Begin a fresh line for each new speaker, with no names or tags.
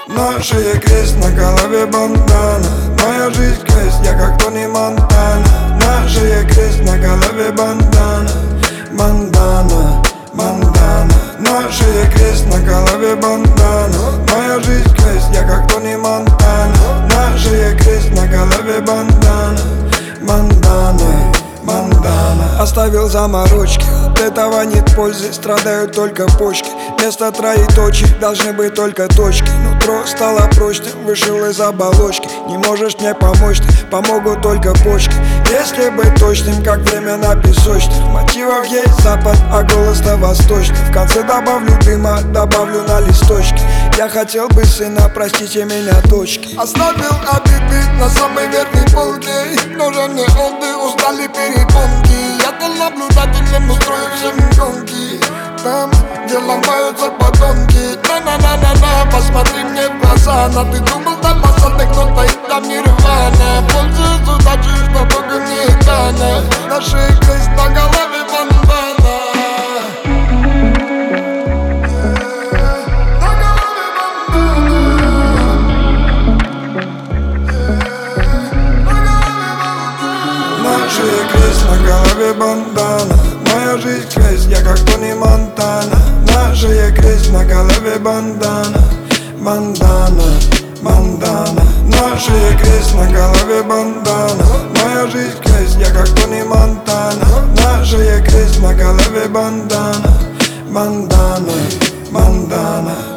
На шее крест, на голове бандана. Моя жизнь крест, я как Тони Монтана. На шее крест, на голове бандана. Бандана, бандана. На шее крест, на голове бандана. Моя жизнь крест, я как Тони Монтана. На шее крест, на голове бандана. Бандана, бандана. Оставил заморочки, от этого нет пользы, страдают только почки. Вместо троеточий должны быть только точки. Нутро стало прочным, вышел из оболочки. Не можешь мне помочь ты, помогут только почки. Если быть точным, как времена песочных. Мотивов есть запад, а голос-то восточный. В конце добавлю дыма, добавлю на листочки. Я хотел бы сына, простите меня, дочки.
Оставил обиды на самой верхней полке. Нужен мне отдых, устали перепонки. Я был наблюдателем, устрою всем гонки. Там, где ломаются подонки. На-на-на-на-на, посмотри мне в глаза. Но ты думал, там посадок, но стоит там нирвана. Пользуюсь удачей, что Бога не дано. На шее крест, на голове бандана.
На шее крест, на голове бандана. Моя жизнь крест, я как Тони Монтана. На шее крест, на голове бандана. Бандана, бандана. На шее крест, на голове бандана. Моя жизнь крест, я как Тони Монтана. На шее крест, на голове бандана. Бандана, бандана.